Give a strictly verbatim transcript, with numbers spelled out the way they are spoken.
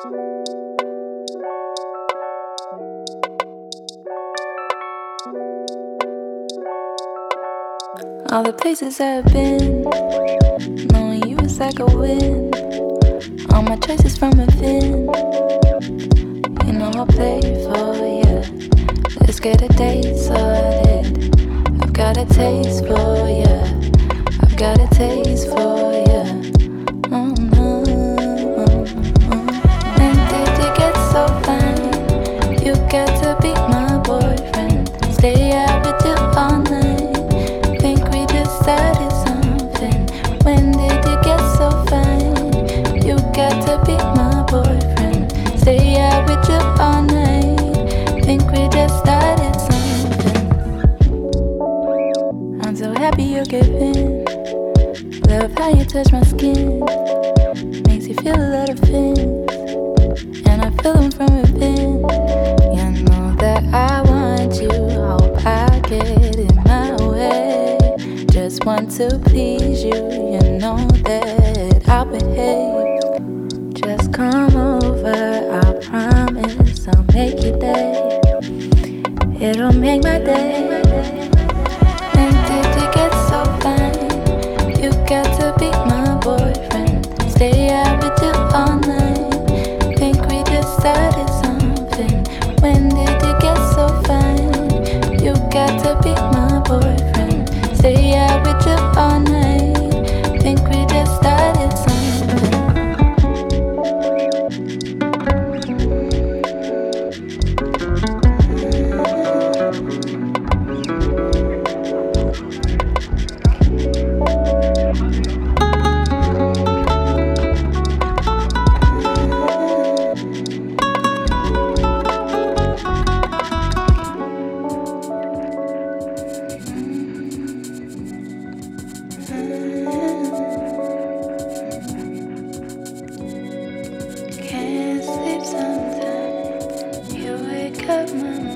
All the places I've been, knowing you is like a win. All my choices from within, you know I'll play for you. Let's get a date started. I've got a taste for you. I've got a taste for you. Oh no. When did you get so fine? You got to be my boyfriend. Stay out with you all night. Started something. When did you get so fine? You got to be my boyfriend. Stay out with you all night. Think we just started something. I'm so happy you gave in. Love how you touch my skin. Makes you feel a lot of things, and I feel them from within. You know that I want you. Hope I get in my way. Just want to please you, you know that I'll behave. Just come over, I promise I'll make your day. It'll make my day. And did you get so fine? You got to be my boyfriend. Stay out with you all night. Think we just started something. When did you get so fine? You got to be my boyfriend. Stay out with you all night. Think we just started something. Can't sleep sometimes. You wake up my mind.